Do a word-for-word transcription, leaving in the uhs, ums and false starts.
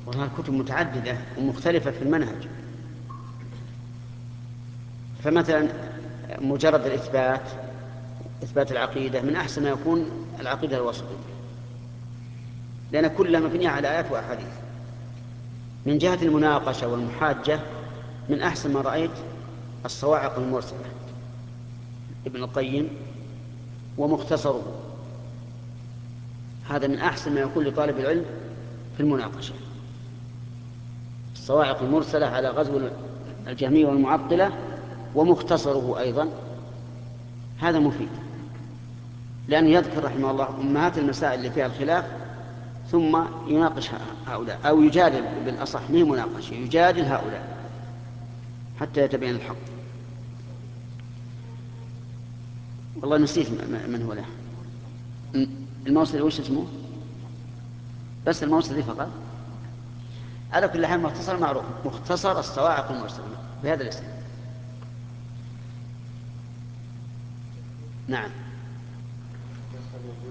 وهذه الكتب متعددة ومختلفة في المنهج. فمثلا مجرد الإثبات، إثبات العقيدة، من أحسن ما يكون العقيدة الوسطية، لأن كلها مبنية على آيات وأحاديث. من جهة المناقشة والمحاجة، من أحسن ما رأيت الصواعق المرسلة ابن القيم ومختصره، هذا من أحسن ما يكون لطالب العلم في المناقشة. الصواعق المرسلة على غزو الجهمية والمعطلة ومختصره أيضا، هذا مفيد، لأنه يذكر رحمه الله أمهات المسائل اللي فيها الخلاف ثم يناقش هؤلاء، أو يجادل بالأصح، مه مناقشة، يجادل هؤلاء حتى يتبين الحق. والله نسيت من هو له. الموصلي وش اسمه؟ بس الموصلي فقط. على كل حال مختصر معروف، مختصر الصواعق المرسلة بهذا الاسم. نعم.